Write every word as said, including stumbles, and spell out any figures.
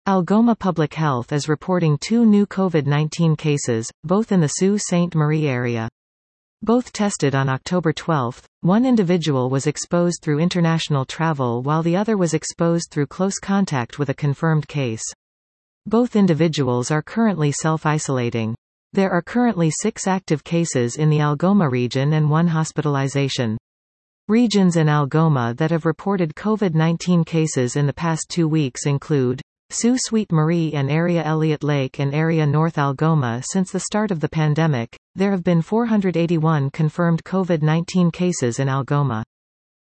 Algoma Public Health is reporting two new COVID nineteen cases, both in the Sault Ste. Marie area. Both tested on October twelfth. One individual was exposed through international travel while the other was exposed through close contact with a confirmed case. Both individuals are currently self-isolating. There are currently six active cases in the Algoma region and one hospitalization. Regions in Algoma that have reported COVID nineteen cases in the past two weeks include Sault Ste. Marie and Area Elliott Lake and Area North Algoma. Since the start of the pandemic, there have been four hundred eighty-one confirmed COVID nineteen cases in Algoma.